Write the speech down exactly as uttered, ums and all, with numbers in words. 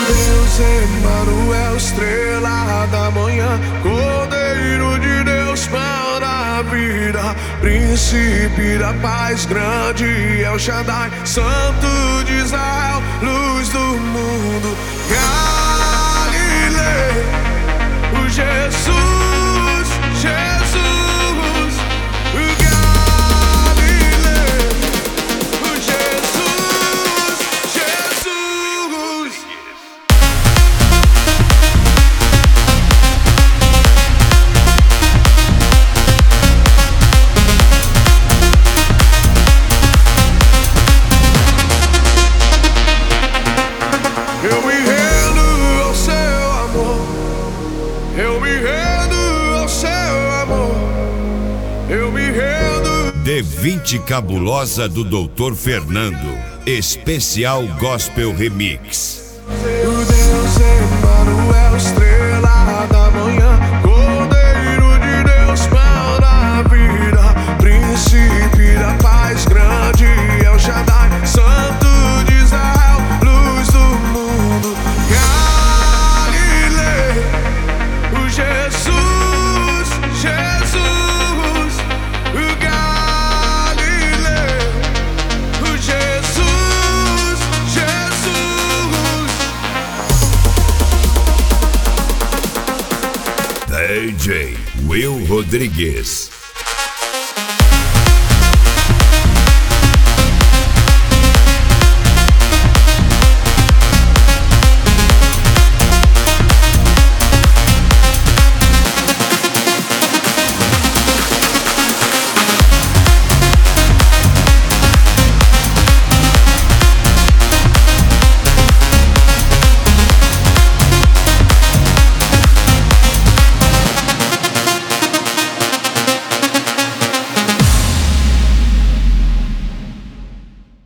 Deus Emanuel, estrela da manhã, Cordeiro de Deus para a vida, príncipe da paz, grande El Shaddai, Santo de Israel, luz do mundo. Galileu, o Jesus, Jesus, o Galileu, o Jesus, Jesus. Eu me rendo ao seu amor, eu me rendo ao seu amor, eu me rendo. D vinte Cabulosa do doutor Fernando, especial Gospel Remix. O Deus Emanuel, estrela da manhã, Cordeiro de Deus para a vida, príncipe da paz, grande El Shaddai, Santo de Israel, luz do mundo. Galileu, o Jesus, Jesus, o Galileu, o Jesus, Jesus. D J Will Rodrigues.